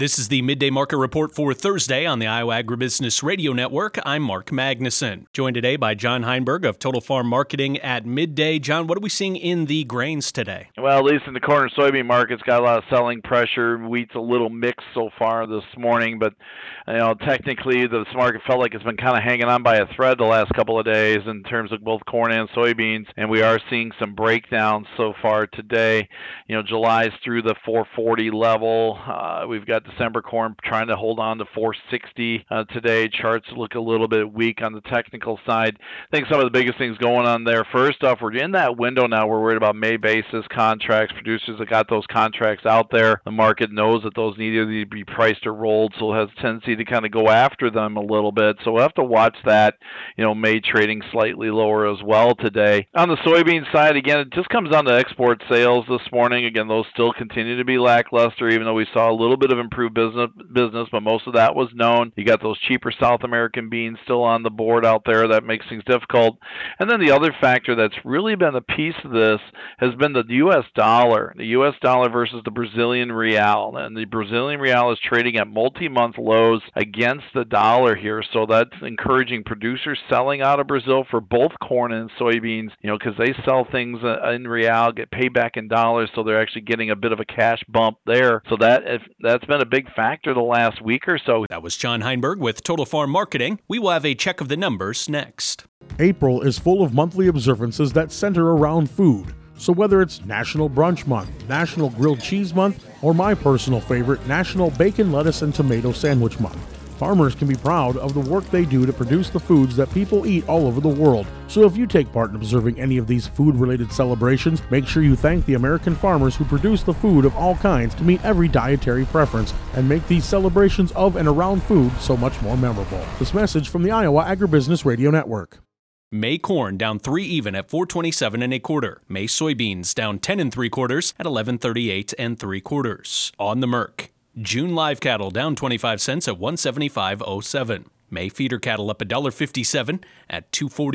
This is the Midday Market Report for Thursday on the Iowa Agribusiness Radio Network. I'm Mark Magnuson, joined today by John Heinberg of Total Farm Marketing at Midday. John, what are we seeing in the grains today? Well, at least in the corn and soybean market's got a lot of selling pressure. Wheat's a little mixed so far this morning, but technically this market felt like it's been kind of hanging on by a thread the last couple of days in terms of both corn and soybeans, and we are seeing some breakdowns so far today. July's through the 440 level. We've got December corn trying to hold on to 460 today. Charts look a little bit weak on the technical side. I think some of the biggest things going on there, first off, we're in that window now. We're worried about May basis contracts. Producers that got those contracts out there, the market knows that those need to be priced or rolled, so it has a tendency to kind of go after them a little bit. So we'll have to watch that. May trading slightly lower as well today. On the soybean side, again, it just comes down to export sales this morning. Again, those still continue to be lackluster, even though we saw a little bit of improved business, but most of that was known. You got those cheaper South American beans still on the board out there. That makes things difficult. And then the other factor that's really been a piece of this has been the U.S. dollar. The U.S. dollar versus the Brazilian real. And the Brazilian real is trading at multi-month lows against the dollar here. So that's encouraging producers selling out of Brazil for both corn and soybeans, because they sell things in real, get paid back in dollars, so they're actually getting a bit of a cash bump there. So that's been a big factor the last week or so. That was John Heinberg with Total Farm Marketing. We will have a check of the numbers next. April is full of monthly observances that center around food. So whether it's National Brunch Month, National Grilled Cheese Month, or my personal favorite, National Bacon, Lettuce, and Tomato Sandwich Month, farmers can be proud of the work they do to produce the foods that people eat all over the world. So if you take part in observing any of these food-related celebrations, make sure you thank the American farmers who produce the food of all kinds to meet every dietary preference and make these celebrations of and around food so much more memorable. This message from the Iowa Agribusiness Radio Network. May corn down 3 even at 427 1/4. May soybeans down 10 3/4 at 1138 3/4. On the Merc, June live cattle down 25 cents at 175.07. May feeder cattle up $1.57 at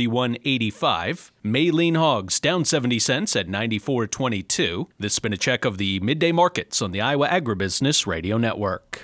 241.85. May lean hogs down 70 cents at 94.22. This has been a check of the midday markets on the Iowa Agribusiness Radio Network.